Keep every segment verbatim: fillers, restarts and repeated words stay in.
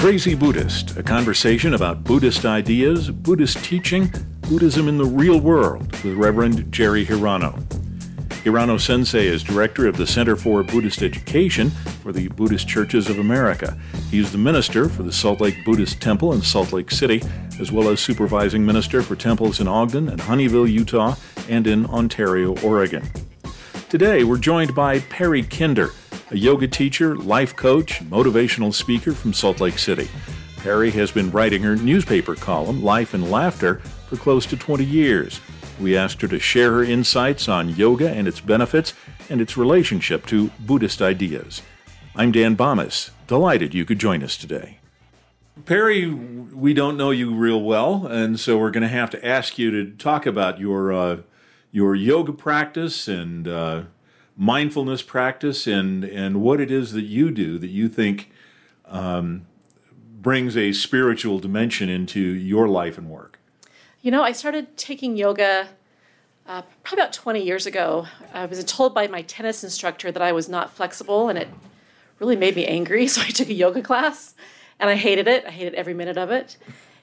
Crazy Buddhist, a conversation about Buddhist ideas, Buddhist teaching, Buddhism in the real world with Reverend Jerry Hirano. Hirano Sensei is director of the Center for Buddhist Education for the Buddhist Churches of America. He's the minister for the Salt Lake Buddhist Temple in Salt Lake City, as well as supervising minister for temples in Ogden and Honeyville, Utah, and in Ontario, Oregon. Today, we're joined by Perry Kinder, a yoga teacher, life coach, motivational speaker from Salt Lake City. Perry has been writing her newspaper column, Life and Laughter, for close to twenty years. We asked her to share her insights on yoga and its benefits and its relationship to Buddhist ideas. I'm Dan Bomis. Delighted you could join us today. Perry, we don't know you real well, and so we're going to have to ask you to talk about your uh, your yoga practice and uh, mindfulness practice and, and what it is that you do that you think um, brings a spiritual dimension into your life and work. You know, I started taking yoga uh, probably about twenty years ago. I was told by my tennis instructor that I was not flexible, and it really made me angry, so I took a yoga class, and I hated it. I hated every minute of it.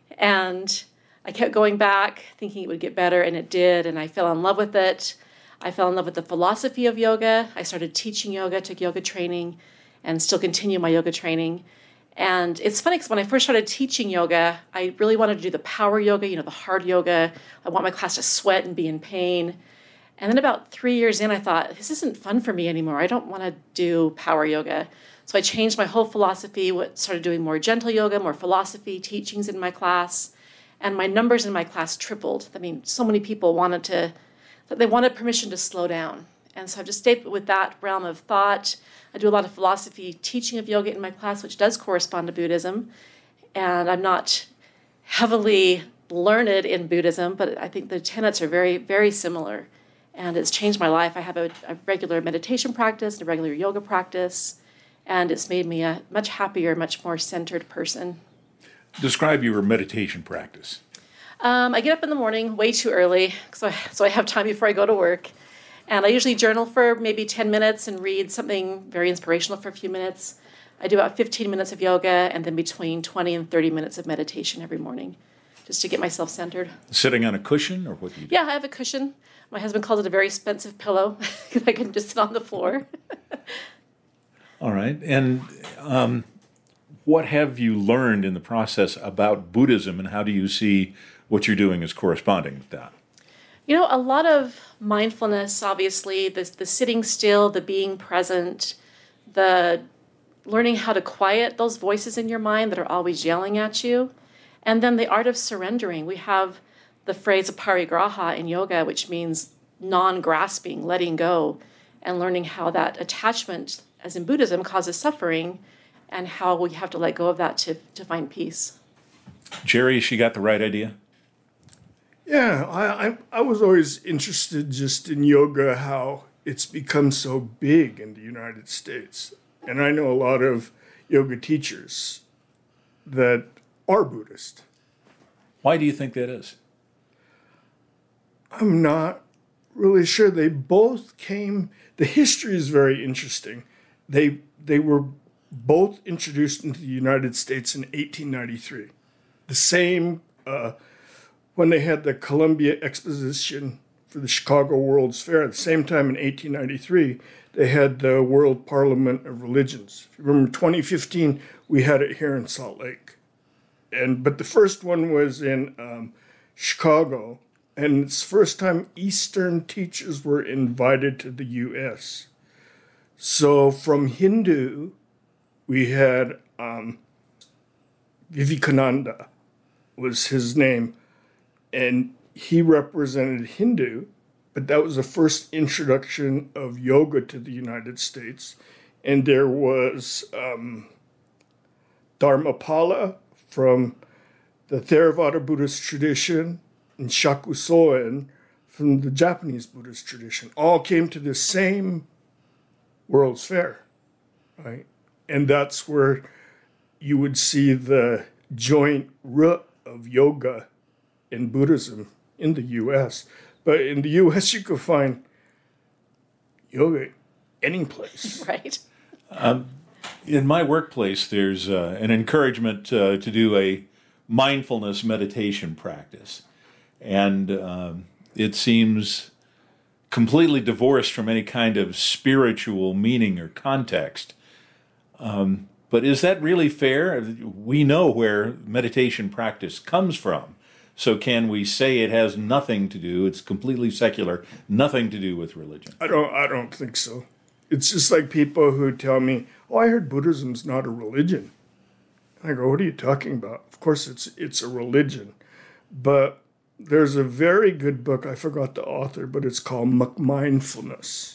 And I kept going back, thinking it would get better, and it did, and I fell in love with it. I fell in love with the philosophy of yoga. I started teaching yoga, took yoga training, and still continue my yoga training. And it's funny because when I first started teaching yoga, I really wanted to do the power yoga, you know, the hard yoga. I want my class to sweat and be in pain. And then about three years in, I thought, this isn't fun for me anymore. I don't want to do power yoga. So I changed my whole philosophy, started doing more gentle yoga, more philosophy teachings in my class. And my numbers in my class tripled. I mean, so many people wanted to, they wanted permission to slow down. And so I've just stayed with that realm of thought. I do a lot of philosophy teaching of yoga in my class, which does correspond to Buddhism. And I'm not heavily learned in Buddhism, but I think the tenets are very, very similar. And it's changed my life. I have a, a regular meditation practice, a regular yoga practice, and it's made me a much happier, much more centered person. Describe your meditation practice. Um, I get up in the morning way too early, so I, so I have time before I go to work. And I usually journal for maybe ten minutes and read something very inspirational for a few minutes. I do about fifteen minutes of yoga and then between twenty and thirty minutes of meditation every morning, just to get myself centered. Sitting on a cushion, or what do you do? Yeah, I have a cushion. My husband calls it a very expensive pillow because I can just sit on the floor. All right. And um, what have you learned in the process about Buddhism, and how do you see what you're doing as corresponding with that? You know, a lot of mindfulness, obviously, the, the sitting still, the being present, the learning how to quiet those voices in your mind that are always yelling at you, and then the art of surrendering. We have the phrase aparigraha in yoga, which means non-grasping, letting go, and learning how that attachment, as in Buddhism, causes suffering, and how we have to let go of that to, to find peace. Jerry, she got the right idea? Yeah, I, I I was always interested just in yoga, how it's become so big in the United States. And I know a lot of yoga teachers that are Buddhist. Why do you think that is? I'm not really sure. They both came, the history is very interesting. They they were both introduced into the United States in eighteen ninety-three. The same uh when they had the Columbia Exposition for the Chicago World's Fair. At the same time in eighteen ninety-three, they had the World Parliament of Religions. If you remember twenty fifteen, we had it here in Salt Lake. And but the first one was in um, Chicago, and it's the first time Eastern teachers were invited to the U S. So from Hindu, we had um, Vivekananda was his name. And he represented Hindu, but that was the first introduction of yoga to the United States. And there was um, Dharmapala from the Theravada Buddhist tradition and Shakusoen from the Japanese Buddhist tradition. All came to the same World's Fair, right? And that's where you would see the joint root of yoga in Buddhism in the U S. But in the U S, you could find yoga any place. Right. Um, In my workplace, there's uh, an encouragement uh, to do a mindfulness meditation practice. And um, it seems completely divorced from any kind of spiritual meaning or context. Um, but is that really fair? We know where meditation practice comes from. So can we say it has nothing to do, it's completely secular, nothing to do with religion? I don't I don't think so. It's just like people who tell me, oh, I heard Buddhism's not a religion. And I go, what are you talking about? Of course it's it's a religion. But there's a very good book, I forgot the author, but it's called McMindfulness.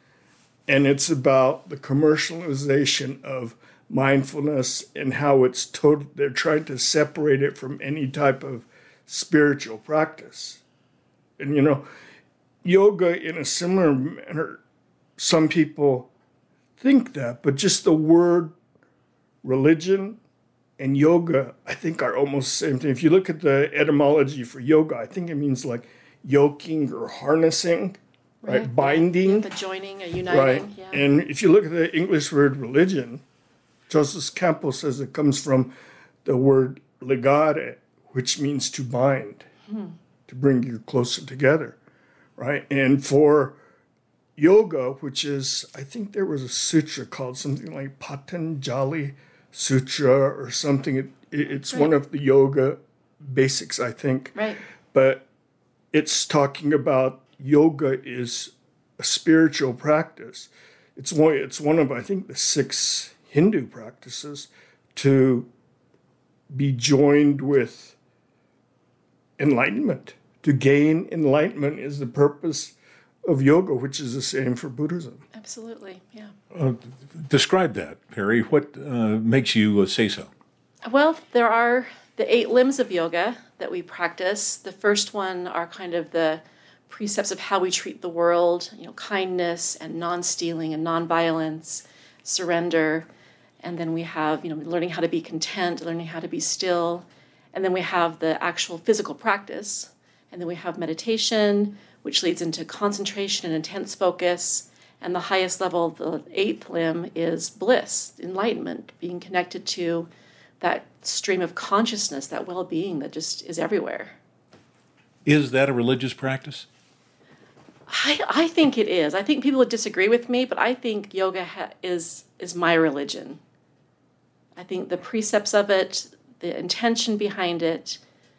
And it's about the commercialization of mindfulness and how it's total, they're trying to separate it from any type of spiritual practice. And, you know, yoga in a similar manner, some people think that, but just the word religion and yoga, I think, are almost the same thing. If you look at the etymology for yoga, I think it means like yoking or harnessing, right? right? Binding. The joining, a uniting. Right. Yeah. And if you look at the English word religion, Joseph Campbell says it comes from the word legare, which means to bind, hmm. to bring you closer together, right? And for yoga, which is, I think there was a sutra called something like Patanjali Sutra or something. It, it's right. one of the yoga basics, I think. Right. But it's talking about yoga is a spiritual practice. It's one, it's one of, I think, the six Hindu practices to be joined with enlightenment. To gain enlightenment is the purpose of yoga, which is the same for Buddhism. Absolutely, yeah. Uh, describe that, Perry. What uh, makes you uh, say so? Well, there are the eight limbs of yoga that we practice. The first one are kind of the precepts of how we treat the world, you know, kindness and non-stealing and non-violence, surrender. And then we have, you know, learning how to be content, learning how to be still. And then we have the actual physical practice. And then we have meditation, which leads into concentration and intense focus. And the highest level, the eighth limb, is bliss, enlightenment, being connected to that stream of consciousness, that well-being that just is everywhere. Is that a religious practice? I, I think it is. I think people would disagree with me, but I think yoga ha- is is my religion. I think the precepts of it, the intention behind it,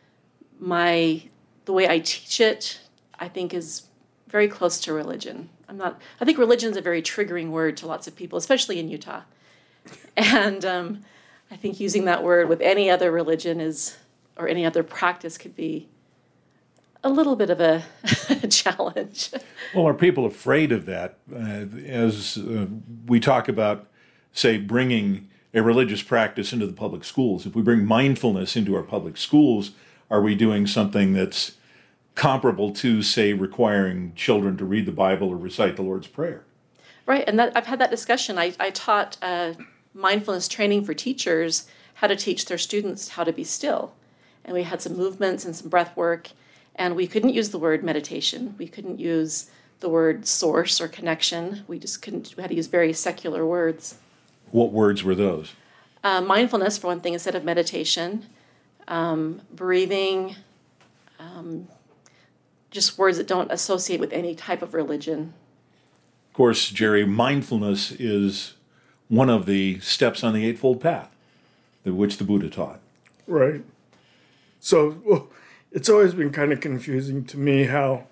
my the way I teach it, I think is very close to religion. I'm not. I think religion is a very triggering word to lots of people, especially in Utah. And um, I think using that word with any other religion is, or any other practice, could be a little bit of a challenge. Well, are people afraid of that? Uh, as uh, we talk about, say, bringing a religious practice into the public schools, if we bring mindfulness into our public schools, are we doing something that's comparable to, say, requiring children to read the Bible or recite the Lord's Prayer? Right, and that, I've had that discussion. I, I taught uh, mindfulness training for teachers, how to teach their students how to be still. And we had some movements and some breath work, and we couldn't use the word meditation. We couldn't use the word source or connection. We just couldn't, we had to use very secular words. What words were those? Uh, mindfulness, for one thing, instead of meditation. Um, breathing, um, just words that don't associate with any type of religion. Of course, Jerry, mindfulness is one of the steps on the Eightfold Path, which the Buddha taught. Right. So well, it's always been kind of confusing to me how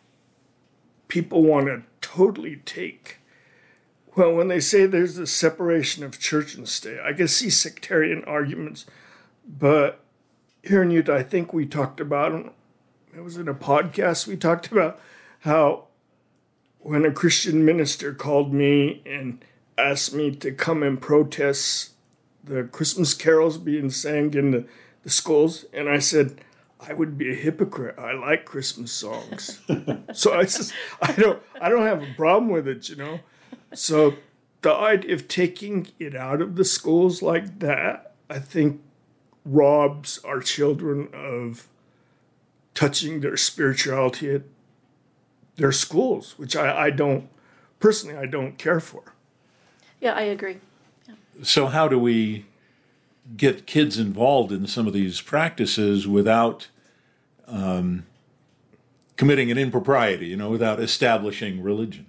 people want to totally take, well, when they say there's a separation of church and state, I can see sectarian arguments, but here in Utah, I think we talked about, it was in a podcast, we talked about how when a Christian minister called me and asked me to come and protest the Christmas carols being sang in the, the schools, and I said, I would be a hypocrite. I like Christmas songs. So I said, I don't, I don't have a problem with it, you know. So the idea of taking it out of the schools like that, I think, robs our children of touching their spirituality at their schools, which I, I don't, personally, I don't care for. Yeah, I agree. Yeah. So how do we get kids involved in some of these practices without um, committing an impropriety, you know, without establishing religion?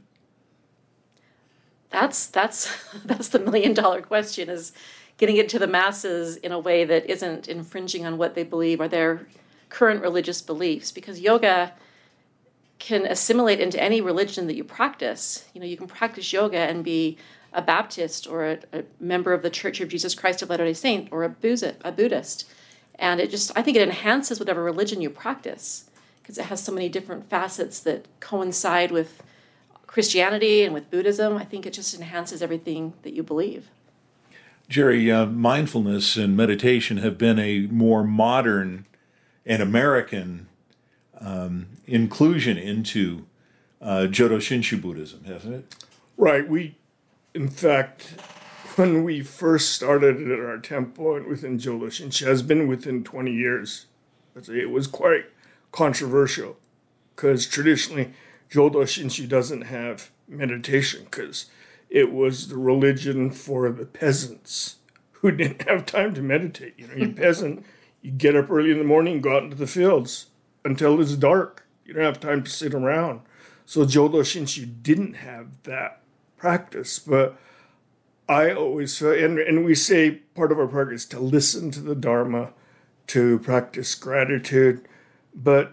That's that's that's the million dollar question, is getting it to the masses in a way that isn't infringing on what they believe or their current religious beliefs, because yoga can assimilate into any religion that you practice. You know, you can practice yoga and be a Baptist or a, a member of the Church of Jesus Christ of Latter-day Saints or a Buddhist, a Buddhist. And it just, I think it enhances whatever religion you practice, because it has so many different facets that coincide with Christianity and with Buddhism. I think it just enhances everything that you believe. Jerry, uh, mindfulness and meditation have been a more modern and American um, inclusion into uh, Jodo Shinshu Buddhism, hasn't it? Right. We, in fact, when we first started at our temple and within Jodo Shinshu, has been within twenty years. It was quite controversial because traditionally Jodo Shinshu doesn't have meditation because it was the religion for the peasants who didn't have time to meditate. You know, you peasant, you get up early in the morning, go out into the fields until it's dark. You don't have time to sit around. So Jodo Shinshu didn't have that practice. But I always felt, and, and we say part of our practice to listen to the Dharma, to practice gratitude. But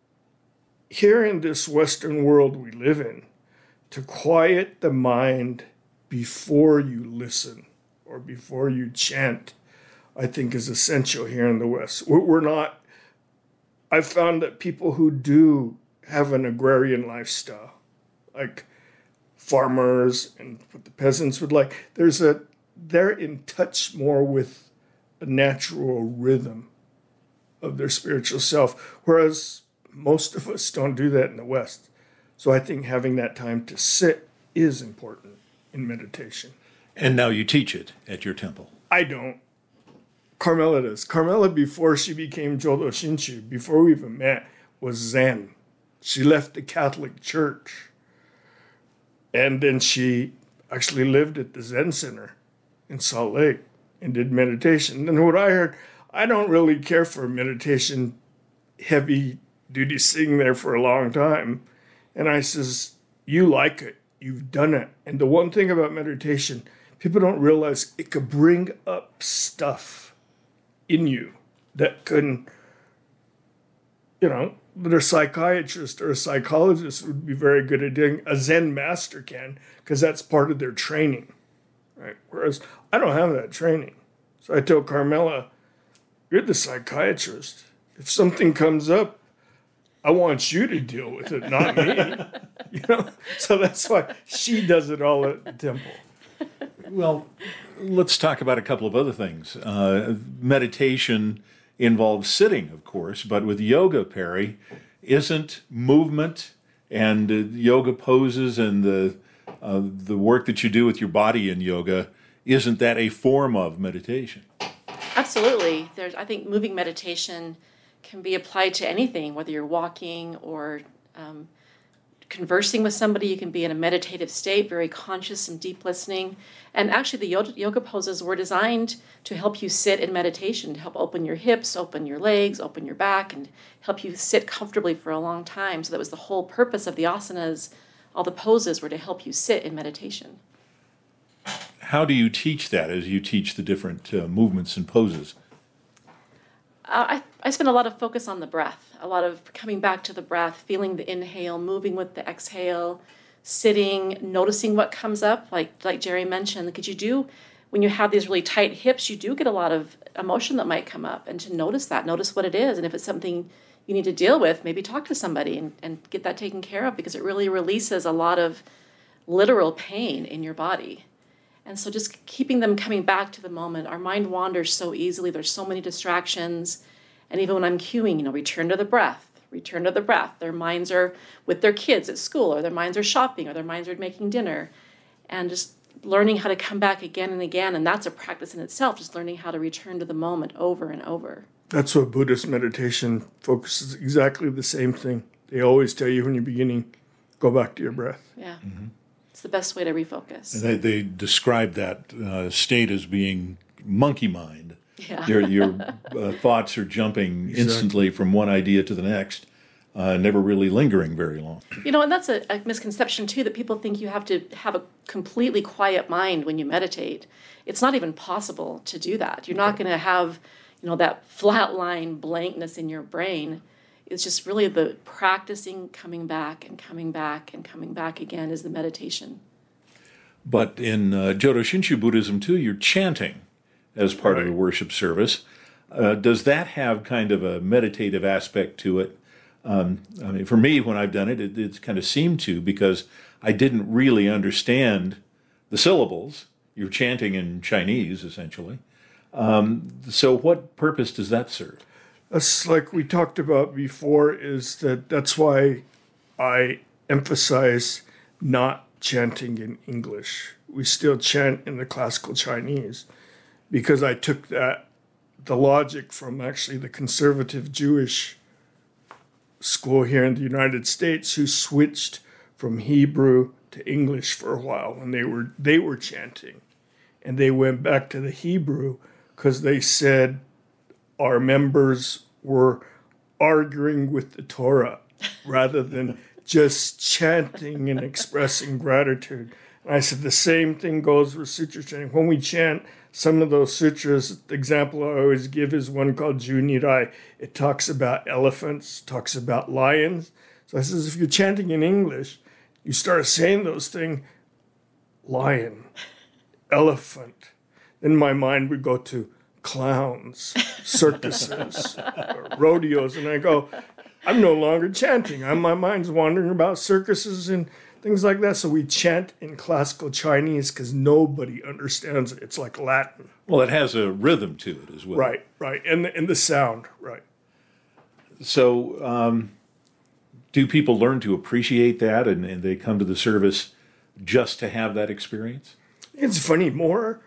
here in this Western world we live in, to quiet the mind before you listen or before you chant, I think is essential here in the West. We're not, I've found that people who do have an agrarian lifestyle, like farmers and what the peasants would like, there's a, they're in touch more with a natural rhythm of their spiritual self, whereas most of us don't do that in the West. So I think having that time to sit is important in meditation. And now you teach it at your temple. I don't. Carmela does. Carmela, before she became Jodo Shinshu, before we even met, was Zen. She left the Catholic Church. And then she actually lived at the Zen Center in Salt Lake and did meditation. And what I heard, I don't really care for meditation, heavy duty sitting there for a long time. And I says, you like it, you've done it. And the one thing about meditation, people don't realize it could bring up stuff in you that can, you know, that a psychiatrist or a psychologist would be very good at doing. A Zen master can, because that's part of their training, right? Whereas I don't have that training. So I tell Carmela, you're the psychiatrist. If something comes up, I want you to deal with it, not me. You know, so that's why she does it all at the temple. Well, let's talk about a couple of other things. Uh, meditation involves sitting, of course, but with yoga, Perry, isn't movement and uh, yoga poses and the uh, the work that you do with your body in yoga, isn't that a form of meditation? Absolutely. There's, I think moving meditation can be applied to anything, whether you're walking or um, conversing with somebody. You can be in a meditative state, very conscious and deep listening. And actually, the yoga, yoga poses were designed to help you sit in meditation, to help open your hips, open your legs, open your back, and help you sit comfortably for a long time. So that was the whole purpose of the asanas. All the poses were to help you sit in meditation. How do you teach that as you teach the different uh, movements and poses? Uh, I, I spend a lot of focus on the breath, a lot of coming back to the breath, feeling the inhale, moving with the exhale, sitting, noticing what comes up, like like Jerry mentioned. Because you do, when you have these really tight hips, you do get a lot of emotion that might come up, and to notice that, notice what it is, and if it's something you need to deal with, maybe talk to somebody and, and get that taken care of, because it really releases a lot of literal pain in your body. And so just keeping them coming back to the moment. Our mind wanders so easily. There's so many distractions. And even when I'm cueing, you know, return to the breath, return to the breath. Their minds are with their kids at school, or their minds are shopping, or their minds are making dinner. And just learning how to come back again and again. And that's a practice in itself, just learning how to return to the moment over and over. That's what Buddhist meditation focuses, exactly the same thing. They always tell you when you're beginning, go back to your breath. Yeah. Mm-hmm. It's the best way to refocus. And they, they describe that uh, state as being monkey mind. Yeah. Your, your uh, thoughts are jumping Exactly. instantly from one idea to the next, uh, never really lingering very long. You know, and that's a, a misconception too, that people think you have to have a completely quiet mind when you meditate. It's not even possible to do that. You're not going to have, you know, that flat line blankness in your brain. It's just really the practicing coming back and coming back and coming back again is the meditation. But in uh, Jodo Shinshu Buddhism, too, you're chanting as part Right. of the worship service. Uh, does that have kind of a meditative aspect to it? Um, I mean, for me, when I've done it, it, it's kind of seemed to, because I didn't really understand the syllables. You're chanting in Chinese, essentially. Um, so what purpose does that serve? That's like we talked about before, is that that's why I emphasize not chanting in English. We still chant in the classical Chinese, because I took that, the logic from actually the conservative Jewish school here in the United States, who switched from Hebrew to English for a while when they were they were chanting. And they went back to the Hebrew because they said our members were arguing with the Torah rather than just chanting and expressing gratitude. And I said the same thing goes with sutra chanting. When we chant some of those sutras, the example I always give is one called Junirai. It talks about elephants, talks about lions. So I says, if you're chanting in English, you start saying those things, lion, elephant. Then my mind would go to clowns, circuses, rodeos, and I go, I'm no longer chanting. I'm, my mind's wandering about circuses and things like that. So we chant in classical Chinese because nobody understands it. It's like Latin. Well, it has a rhythm to it as well. Right, right. And the, and the sound, right. So um, do people learn to appreciate that, and, and they come to the service just to have that experience? It's funny, more,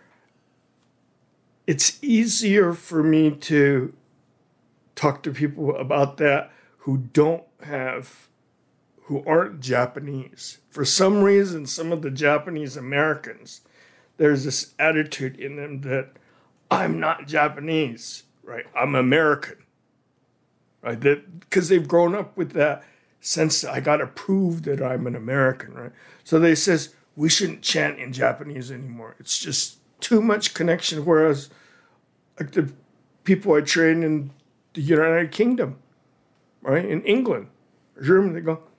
it's easier for me to talk to people about that who don't have, who aren't Japanese. For some reason, some of the Japanese Americans, there's this attitude in them that I'm not Japanese, right? I'm American, right? That because they've grown up with that sense that I got to prove that I'm an American, right? So they says we shouldn't chant in Japanese anymore. It's just too much connection. Whereas, like the people I train in the United Kingdom, right, in England, Germany, they go,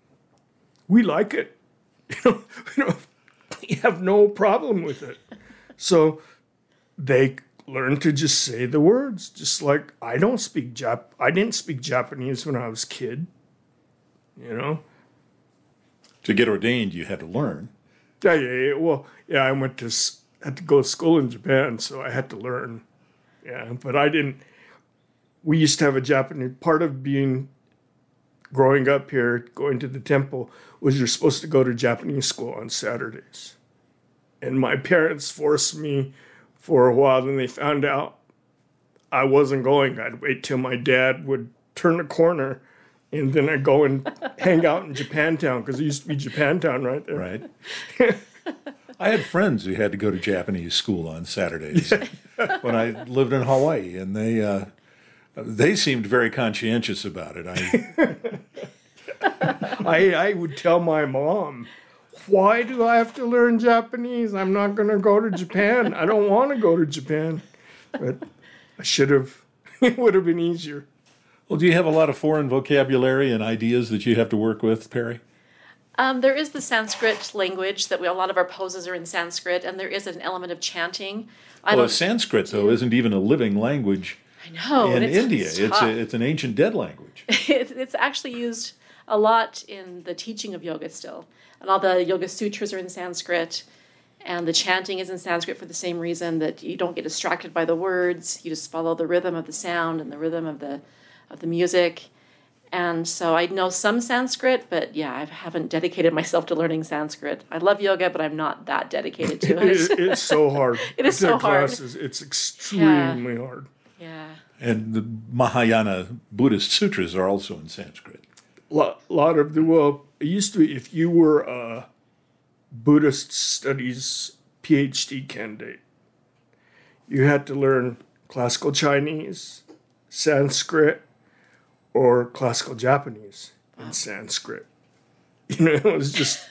we like it. You know, you know, we have no problem with it. So they learn to just say the words, just like I don't speak Jap. I didn't speak Japanese when I was a kid. You know. To get ordained, you had to learn. Yeah, yeah, yeah. Well, yeah, I went to had to go to school in Japan, so I had to learn. Yeah, but I didn't. We used to have a Japanese part of being growing up here, going to the temple, was you're supposed to go to Japanese school on Saturdays. And my parents forced me for a while, then they found out I wasn't going. I'd wait till my dad would turn the corner, and then I'd go and hang out in Japantown, because it used to be Japantown right there. Right. I had friends who had to go to Japanese school on Saturdays when I lived in Hawaii, and they uh, they seemed very conscientious about it. I I, I would tell my mom, why do I have to learn Japanese? I'm not going to go to Japan. I don't want to go to Japan. But I should have. It would have been easier. Well, do you have a lot of foreign vocabulary and ideas that you have to work with, Perry? Um, there is the Sanskrit language that we, a lot of our poses are in Sanskrit, and there is an element of chanting. I Well, don't, Sanskrit, though, isn't even a living language I know. in and it's, India. It's, It's, tough. a, it's an ancient dead language. it, it's actually used a lot in the teaching of yoga still. And all the Yoga Sutras are in Sanskrit, and the chanting is in Sanskrit for the same reason, that you don't get distracted by the words. You just follow the rhythm of the sound and the rhythm of the of the music. And so I know some Sanskrit, but yeah, I haven't dedicated myself to learning Sanskrit. I love yoga, but I'm not that dedicated to It, it. it's so hard. It is I take so hard. Classes, it's extremely hard. Yeah. And the Mahayana Buddhist sutras are also in Sanskrit. A lot, lot of the, well, it used to be if you were a Buddhist studies PhD candidate. You had to learn classical Chinese, Sanskrit, or classical Japanese in Sanskrit. You know, it was just...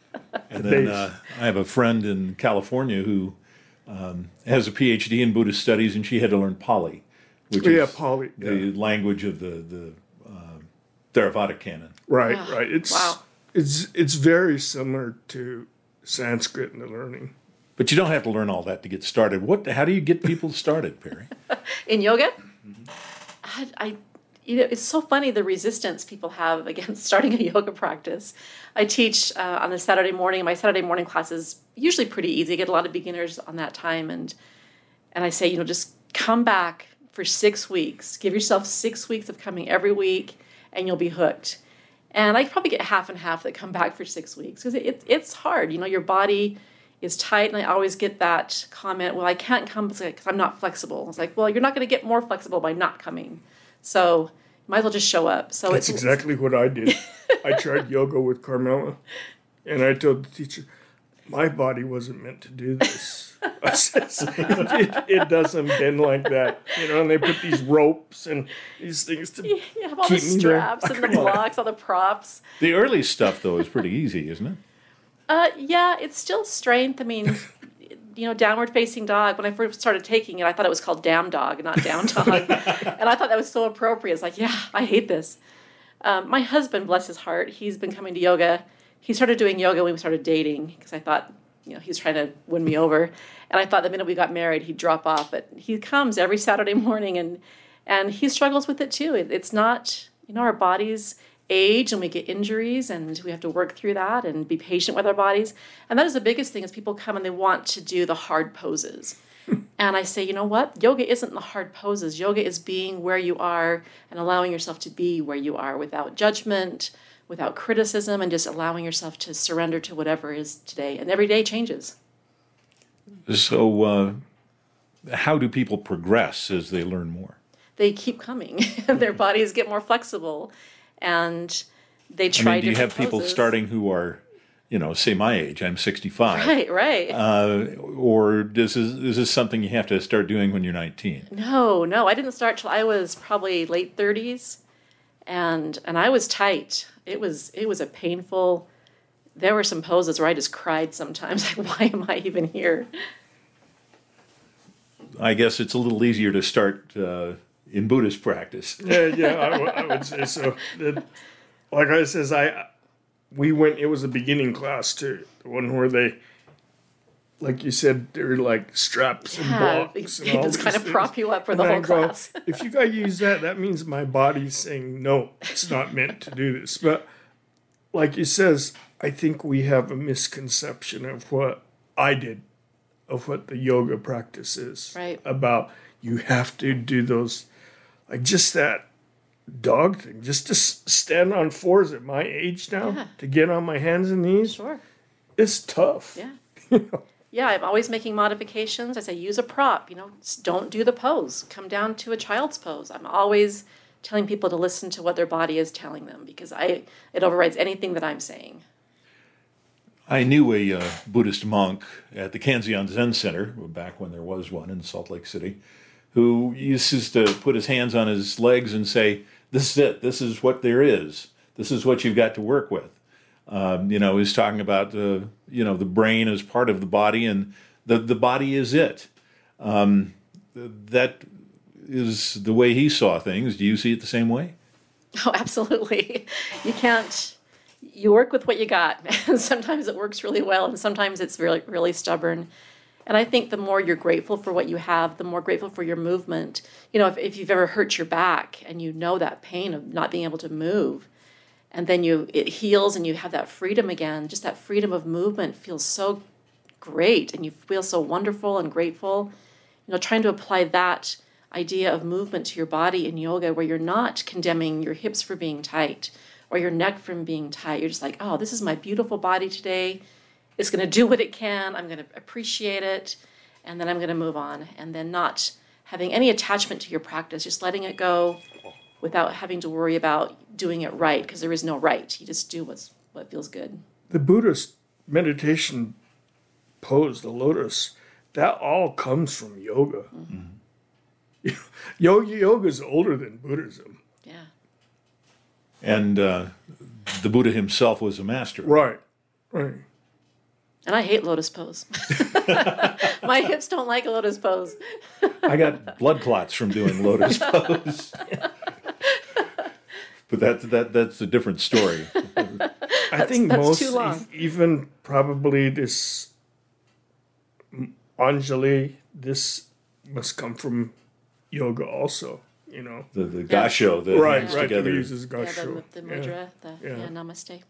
And then uh, I have a friend in California who um, has a PhD in Buddhist studies, and she had to learn Pali, which yeah, is Pali, the yeah. language of the, the uh, Theravada canon. Right, Oh, right. It's, wow. it's, it's very similar to Sanskrit in the learning. But you don't have to learn all that to get started. What? How do you get people started, Perry? In yoga? Mm-hmm. I, I, you know, it's so funny the resistance people have against starting a yoga practice. I teach uh, on a Saturday morning. My Saturday morning class is usually pretty easy. I get a lot of beginners on that time, and and I say, you know, just come back for six weeks. Give yourself six weeks of coming every week, and you'll be hooked. And I probably get half and half that come back for six weeks because it, it's hard. You know, your body is tight, and I always get that comment, well, I can't come because I'm not flexible. It's like, well, you're not going to get more flexible by not coming. So you might as well just show up. So That's it's exactly what I did. I tried yoga with Carmela, and I told the teacher, my body wasn't meant to do this. I says, it, it doesn't bend like that. You know, and they put these ropes and these things to you have all keep the me there. straps and the blocks, all the props. The early stuff, though, is pretty easy, isn't it? Uh, yeah, it's still strength. I mean, you know, downward facing dog. When I first started taking it, I thought it was called damn dog, not down dog. And I thought that was so appropriate. It's like, yeah, I hate this. Um, my husband, bless his heart, he's been coming to yoga. He started doing yoga when we started dating because I thought, you know, he was trying to win me over. And I thought the minute we got married, he'd drop off. But he comes every Saturday morning, and and he struggles with it too. It, it's not, you know, our bodies age and we get injuries, and we have to work through that and be patient with our bodies. And that is the biggest thing is people come and they want to do the hard poses. And I say, you know what? Yoga isn't the hard poses. Yoga is being where you are and allowing yourself to be where you are without judgment, without criticism, and just allowing yourself to surrender to whatever is today. And every day changes. So uh, how do people progress as they learn more? They keep coming. Their bodies get more flexible. And they try I mean, do you have different people poses. starting who are, you know, say my age, I'm sixty-five. Right, right. Uh, or this is, is this something you have to start doing when you're nineteen? No, no. I didn't start till I was probably late thirties. And and I was tight. It was it was a painful, there were some poses where I just cried sometimes. Like, why am I even here? I guess it's a little easier to start uh, in Buddhist practice. Yeah, yeah, I, w- I would say so. That, like I says, I we went. It was a beginning class too, the one where they, like you said, they're like straps and Yeah, blocks. they, And all they just these kind of things. prop you up for And the I whole go, class. if you guys use that, that means my body's saying no, it's not meant to do this. But like you says, I think we have a misconception of what I did, of what the yoga practice is. Right. About you have to do those, like just that dog thing, just to s- stand on fours at my age now, Yeah. to get on my hands and knees, Sure. it's tough. Yeah. Yeah, I'm always making modifications. I say use a prop, you know, s- don't do the pose. Come down to a child's pose. I'm always telling people to listen to what their body is telling them because I it overrides anything that I'm saying. I knew a uh, Buddhist monk at the Kanzeon Zen Center, back when there was one in Salt Lake City, who used to put his hands on his legs and say, this is it, this is what there is, this is what you've got to work with. Um, you know, he's talking about, uh, you know, the brain as part of the body, and the, the body is it. Um, that is the way he saw things. Do you see it the same way? Oh, absolutely. You can't, you work with what you got. And sometimes it works really well, and sometimes it's really, really stubborn. And I think the more you're grateful for what you have, the more grateful for your movement. You know, if, if you've ever hurt your back and you know that pain of not being able to move, and then you it heals and you have that freedom again, just that freedom of movement feels so great, and you feel so wonderful and grateful. You know, trying to apply that idea of movement to your body in yoga where you're not condemning your hips for being tight or your neck from being tight. You're just like, oh, this is my beautiful body today. It's going to do what it can. I'm going to appreciate it, and then I'm going to move on. And then not having any attachment to your practice, just letting it go without having to worry about doing it right, because there is no right. You just do what's what feels good. The Buddhist meditation pose, the lotus, that all comes from yoga. Mm-hmm. Yoga yoga is older than Buddhism. Yeah. And uh, the Buddha himself was a master. Right, right. And I hate lotus pose. My hips don't like a lotus pose. I got blood clots from doing lotus pose. But that, that, that's a different story. I think that's most, too long. e- even probably this Anjali, this must come from yoga also, you know. The, the gasho that Right, hangs right, together. that uses Yeah, gasho. the, the mudra, the Yeah. yeah, namaste.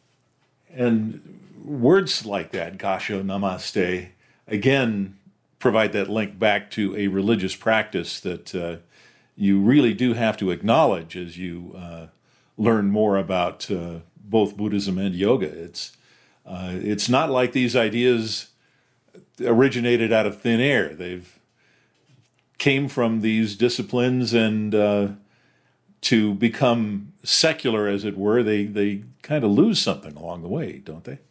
And words like that, gasho, namaste, again, provide that link back to a religious practice that uh, you really do have to acknowledge as you uh, learn more about uh, both Buddhism and yoga. It's uh, it's not like these ideas originated out of thin air. They've came from these disciplines, and uh, to become secular, as it were, they, they kind of lose something along the way, don't they?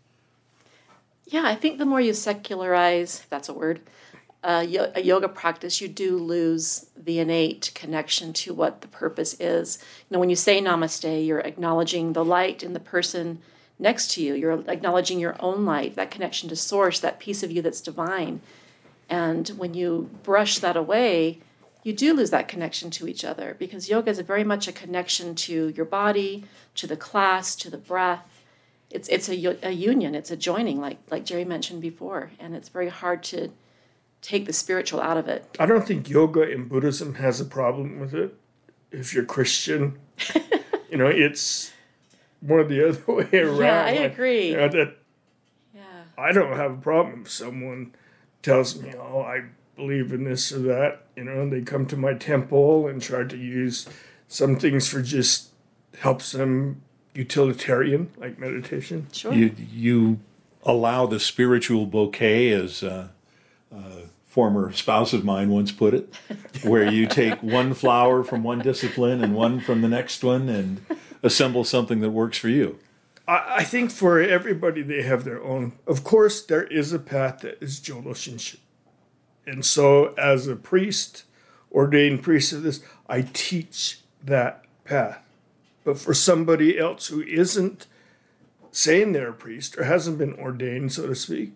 Yeah, I think the more you secularize, if that's a word, uh, yo- a yoga practice, you do lose the innate connection to what the purpose is. You know, when you say namaste, you're acknowledging the light in the person next to you. You're acknowledging your own light, that connection to source, that piece of you that's divine. And when you brush that away, you do lose that connection to each other, because yoga is very much a connection to your body, to the class, to the breath. It's it's a, a union, it's a joining, like like Jerry mentioned before, and it's very hard to take the spiritual out of it. I don't think yoga in Buddhism has a problem with it. If you're Christian, you know, it's more the other way around. Yeah, I Like, agree. you know, that Yeah. I don't have a problem if someone tells me, oh, I believe in this or that. You know, they come to my temple and try to use some things for just helps them utilitarian, like meditation. Sure. You, you allow the spiritual bouquet, as a, a former spouse of mine once put it, where you take one flower from one discipline and one from the next one and assemble something that works for you. I, I think for everybody, they have their own. Of course, there is a path that is Jodo Shinshu. And so, as a priest, ordained priest of this, I teach that path. But for somebody else who isn't saying they're a priest or hasn't been ordained, so to speak,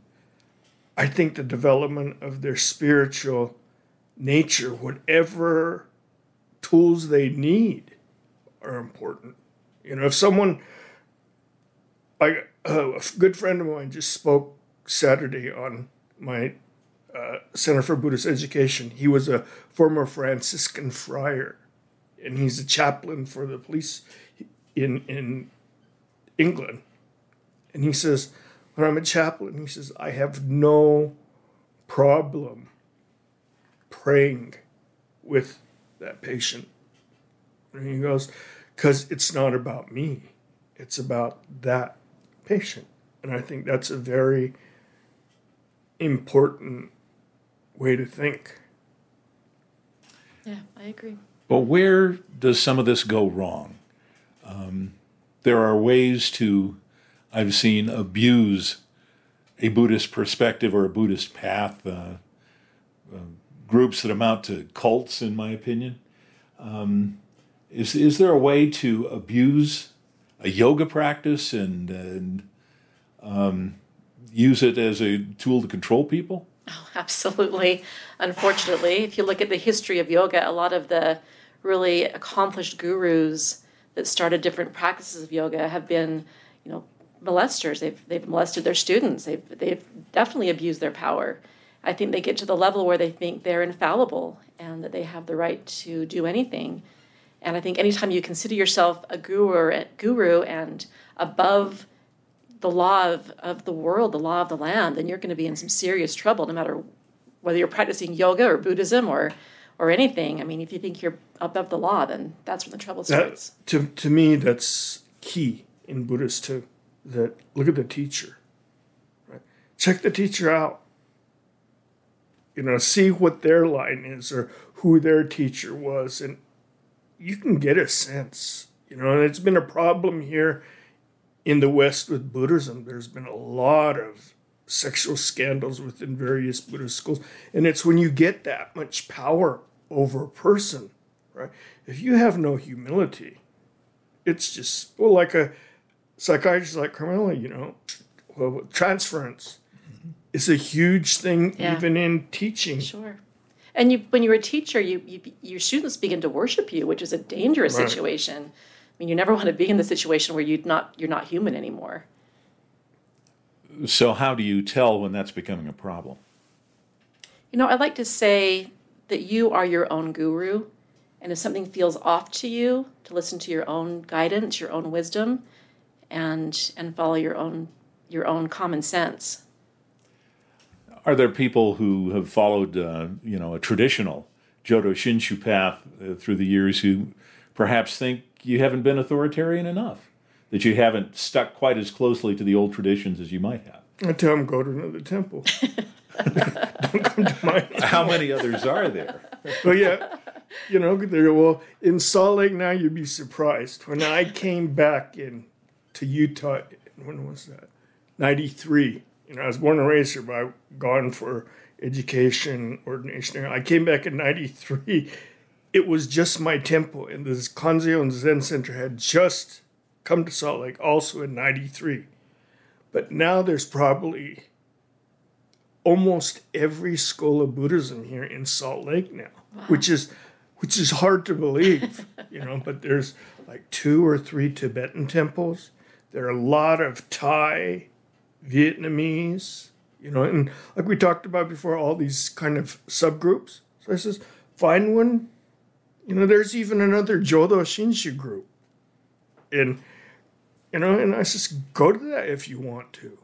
I think the development of their spiritual nature, whatever tools they need, are important. You know, if someone, like uh, a good friend of mine just spoke Saturday on my uh, Center for Buddhist Education. He was a former Franciscan friar, and he's a chaplain for the police in in England. And he says, when I'm a chaplain, he says, I have no problem praying with that patient. And he goes, because it's not about me. It's about that patient. And I think that's a very important way to think. Yeah, I agree. But where does some of this go wrong? Um, there are ways to, I've seen, abuse a Buddhist perspective or a Buddhist path, uh, uh, groups that amount to cults, in my opinion. Um, is is there a way to abuse a yoga practice and, and um, use it as a tool to control people? Oh, absolutely. Unfortunately, if you look at the history of yoga, a lot of the really accomplished gurus that started different practices of yoga have been, you know, molesters. They've they've molested their students. They've they've definitely abused their power. I think they get to the level where they think they're infallible and that they have the right to do anything. And I think anytime you consider yourself a guru or guru and above the law of, of the world, the law of the land, then you're going to be in some serious trouble, no matter whether you're practicing yoga or Buddhism or or anything. I mean, if you think you're above the law, then that's when the trouble starts. That, to, to me, that's key in Buddhist too. That look at the teacher. Right? Check the teacher out. You know, see what their line is or who their teacher was, and you can get a sense. You know, and it's been a problem here in the West with Buddhism, there's been a lot of sexual scandals within various Buddhist schools. And it's when you get that much power over a person, right? If you have no humility, it's just, well, like a psychiatrist like Carmela, you know, well, transference is a huge thing, Yeah. even in teaching. Sure. And you, when you're a teacher, you, you your students begin to worship you, which is a dangerous Right. situation. I mean, you never want to be in the situation where you're not you're not human anymore. So how do you tell when that's becoming a problem? You know, I'd like to say that you are your own guru, and if something feels off to you, to listen to your own guidance, your own wisdom, and and follow your own your own common sense. Are there people who have followed, uh, you know, a traditional Jodo Shinshu path uh, through the years who perhaps think you haven't been authoritarian enough, that you haven't stuck quite as closely to the old traditions as you might have? I tell them, go to another temple. Don't come to mine. How many others are there? But yeah, you know, there. Well, in Salt Lake now, you'd be surprised. When I came back in to Utah, when was that? ninety-three. You know, I was born and raised here, but I gone for education, ordination. I came back in ninety-three. It was just my temple, and this Kanzeon Zen Center had just come to Salt Lake, also in ninety-three. But now there's probably almost every school of Buddhism here in Salt Lake now, wow. which is which is hard to believe, you know. But there's like two or three Tibetan temples. There are a lot of Thai, Vietnamese, you know, and like we talked about before, all these kind of subgroups. So I says, find one. You know, there's even another Jodo Shinshu group, and you know, and I says, go to that if you want to.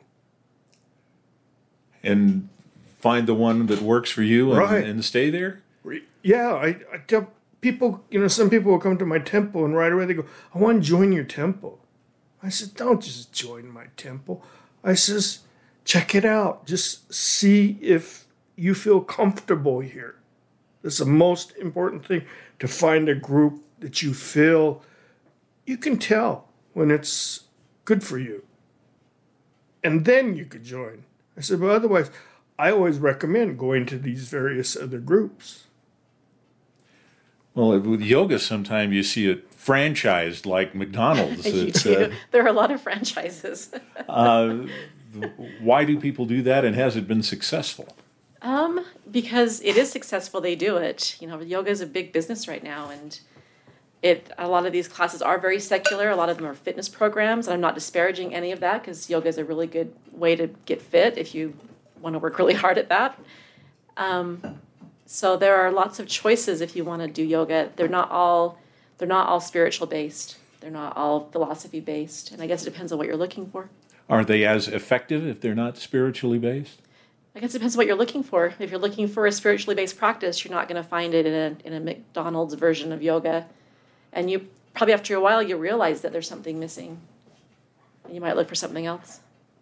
And find the one that works for you and, Right. and stay there? Yeah, I, I tell people, you know, some people will come to my temple and right away they go, I want to join your temple. I said, don't just join my temple. I says, check it out. Just see if you feel comfortable here. That's the most important thing, to find a group that you feel you can tell when it's good for you. And then you could join. I said, but otherwise, I always recommend going to these various other groups. Well, with yoga, sometimes you see it franchised like McDonald's. You It's, do. uh, There are a lot of franchises. uh, why do people do that, and has it been successful? Um, because it is successful, they do it. You know, yoga is a big business right now, and it a lot of these classes are very secular. A lot of them are fitness programs, and I'm not disparaging any of that because yoga is a really good way to get fit if you want to work really hard at that. Um, so there are lots of choices if you want to do yoga. They're not all they're not all spiritual based. They're not all philosophy based, and I guess it depends on what you're looking for. Are they as effective if they're not spiritually based? I guess it depends on what you're looking for. If you're looking for a spiritually based practice, you're not going to find it in a in a McDonald's version of yoga. And you probably after a while you realize that there's something missing. And you might look for something else.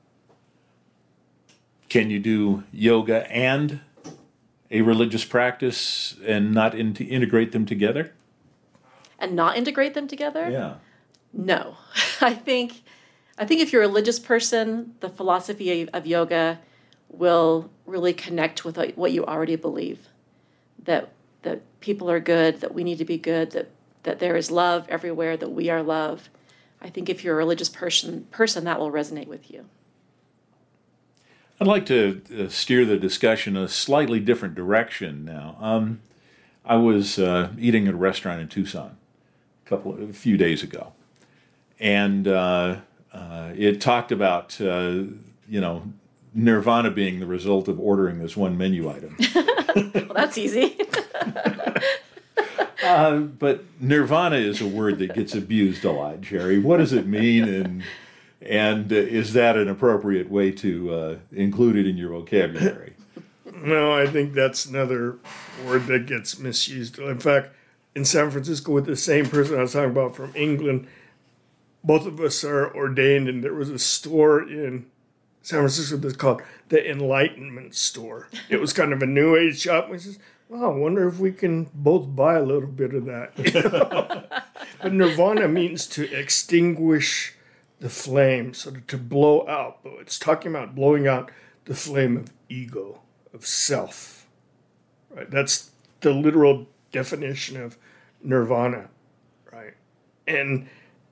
Can you do yoga and a religious practice and not in- integrate them together? And not integrate them together? Yeah. No. I think I think if you're a religious person, the philosophy of, of yoga will really connect with what you already believe. That that people are good, that we need to be good, that that there is love everywhere, that we are love. I think if you're a religious person, person that will resonate with you. I'd like to uh, steer the discussion a slightly different direction now. Um, I was uh, eating at a restaurant in Tucson a couple, a few days ago, and uh, uh, it talked about uh, you know nirvana being the result of ordering this one menu item. Well, that's easy. uh, but nirvana is a word that gets abused a lot, Jerry. What does it mean, and and uh, is that an appropriate way to uh, include it in your vocabulary? No, I think that's another word that gets misused. In fact, in San Francisco, with the same person I was talking about from England, both of us are ordained, and there was a store in San Francisco that's called the Enlightenment Store. It was kind of a new age shop. We says, "Wow, I wonder if we can both buy a little bit of that." You know? But nirvana means to extinguish the flame, so to blow out. But it's talking about blowing out the flame of ego, of self. Right? That's the literal definition of nirvana, right? And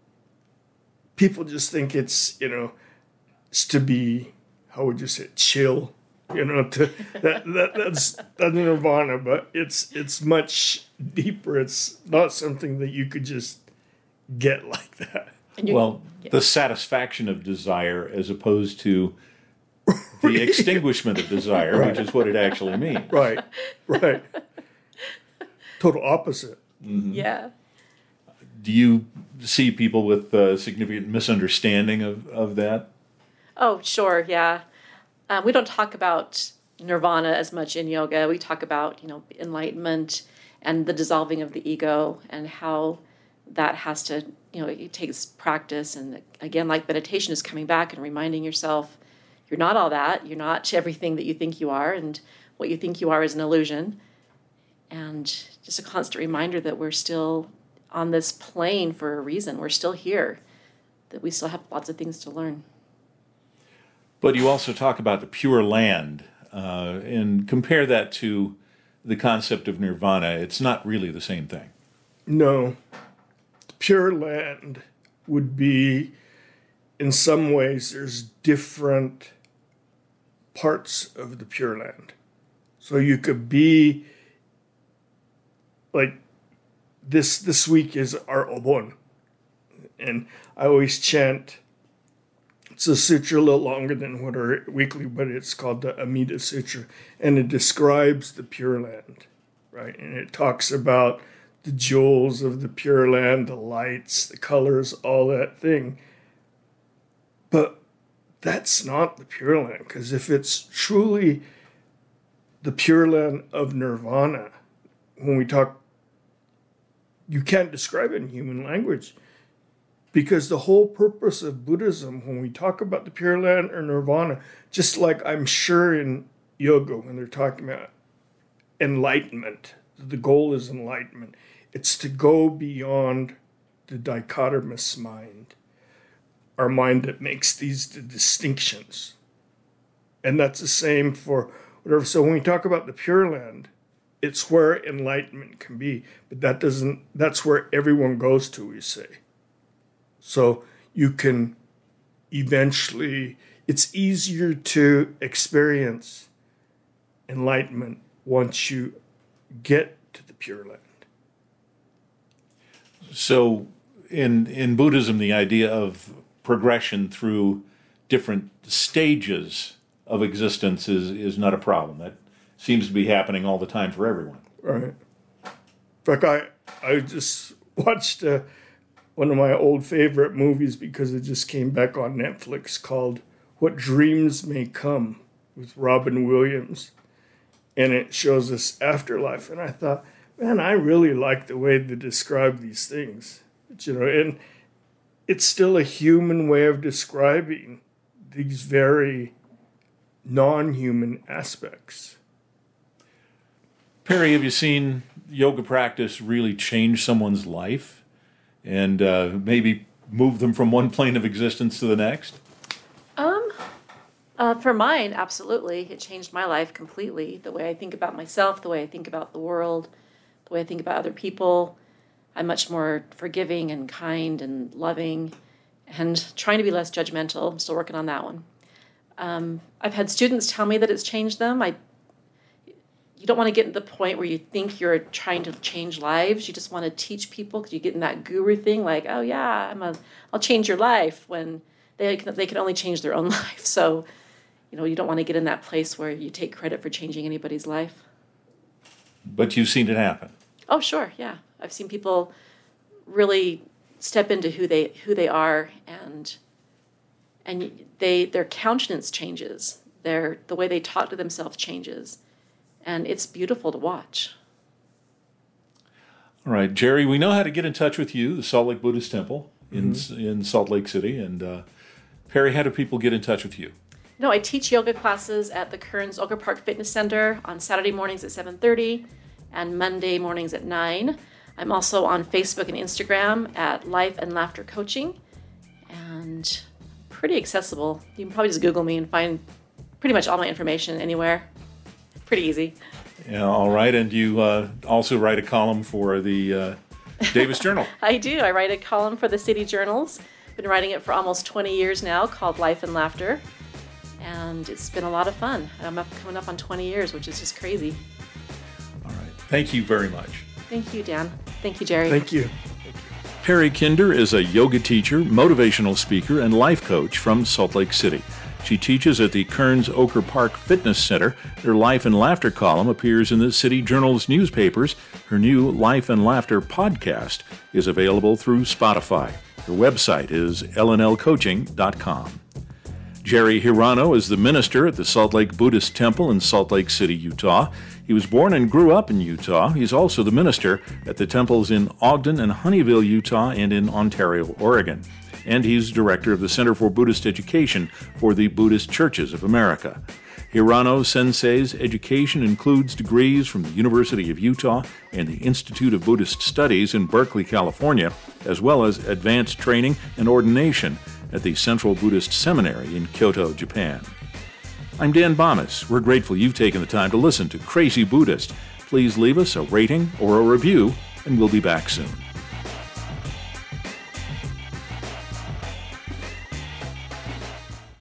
people just think it's, you know, it's to be, how would you say, chill, you know, to that, that that's that's nirvana, but it's it's much deeper. It's not something that you could just get like that. Well, yeah. The satisfaction of desire as opposed to the extinguishment of desire, right. Which is what it actually means. Right, right. Total opposite. Mm-hmm. Yeah. Do you see people with uh, significant misunderstanding of, of that? Oh, sure, yeah. Um, we don't talk about nirvana as much in yoga. We talk about, you know, enlightenment and the dissolving of the ego and how that has to, you know, it takes practice. And again, like meditation is coming back and reminding yourself, you're not all that. You're not everything that you think you are. And what you think you are is an illusion. And just a constant reminder that we're still on this plane for a reason. We're still here, that we still have lots of things to learn. But you also talk about the Pure Land uh, and compare that to the concept of nirvana. It's not really the same thing. No. The Pure Land would be, in some ways, there's different parts of the Pure Land. So you could be, like, this this week is our Obon. And I always chant, it's a sutra a little longer than what our weekly, but it's called the Amida Sutra. And it describes the Pure Land, right? And it talks about the jewels of the Pure Land, the lights, the colors, all that thing. But that's not the Pure Land, because if it's truly the Pure Land of nirvana, when we talk, you can't describe it in human language. Because the whole purpose of Buddhism, when we talk about the Pure Land or nirvana, just like I'm sure in yoga when they're talking about enlightenment, the goal is enlightenment. It's to go beyond the dichotomous mind, our mind that makes these distinctions. And that's the same for whatever. So when we talk about the Pure Land, it's where enlightenment can be. But that doesn't, that's where everyone goes to, we say. So you can eventually, it's easier to experience enlightenment once you get to the Pure Land. So in in Buddhism, the idea of progression through different stages of existence is, is not a problem. That seems to be happening all the time for everyone. Right. In fact, I, I just watched uh, one of my old favorite movies because it just came back on Netflix called What Dreams May Come with Robin Williams. And it shows us afterlife. And I thought, man, I really like the way they describe these things. But, you know, and it's still a human way of describing these very non-human aspects. Perry, have you seen yoga practice really change someone's life and uh, maybe move them from one plane of existence to the next? Um, uh, for mine, absolutely. It changed my life completely. The way I think about myself, the way I think about the world, the way I think about other people. I'm much more forgiving and kind and loving and trying to be less judgmental. I'm still working on that one. Um, I've had students tell me that it's changed them. I You don't want to get to the point where you think you're trying to change lives. You just want to teach people because you get in that guru thing like, oh, yeah, I'm a, I'll change your life when they can, they can only change their own life. So, you know, you don't want to get in that place where you take credit for changing anybody's life. But you've seen it happen. Oh, sure, yeah. I've seen people really step into who they who they are, and and they their countenance changes. Their the way they talk to themselves changes. And it's beautiful to watch. All right, Jerry, we know how to get in touch with you, the Salt Lake Buddhist Temple in mm-hmm. in Salt Lake City. And uh, Perry, how do people get in touch with you? No, I teach yoga classes at the Kearns Oak Park Fitness Center on Saturday mornings at seven thirty and Monday mornings at nine. I'm also on Facebook and Instagram at Life and Laughter Coaching. And and pretty accessible. You can probably just Google me and find pretty much all my information anywhere. Pretty easy. Yeah, all right. And you uh, also write a column for the uh, Davis Journal. I do. I write a column for the City Journals. Been writing it for almost twenty years now, called Life and Laughter. And it's been a lot of fun. I'm up, coming up on twenty years, which is just crazy. All right. Thank you very much. Thank you, Dan. Thank you, Jerry. Thank you. Perry Kinder is a yoga teacher, motivational speaker, and life coach from Salt Lake City. She teaches at the Kearns Oker Park Fitness Center. Her Life and Laughter column appears in the City Journal's newspapers. Her new Life and Laughter podcast is available through Spotify. Her website is L N L coaching dot com. Jerry Hirano is the minister at the Salt Lake Buddhist Temple in Salt Lake City, Utah. He was born and grew up in Utah. He's also the minister at the temples in Ogden and Honeyville, Utah, and in Ontario, Oregon. And he's director of the Center for Buddhist Education for the Buddhist Churches of America. Hirano Sensei's education includes degrees from the University of Utah and the Institute of Buddhist Studies in Berkeley, California, as well as advanced training and ordination at the Central Buddhist Seminary in Kyoto, Japan. I'm Dan Bomis. We're grateful you've taken the time to listen to Crazy Buddhist. Please leave us a rating or a review, and we'll be back soon.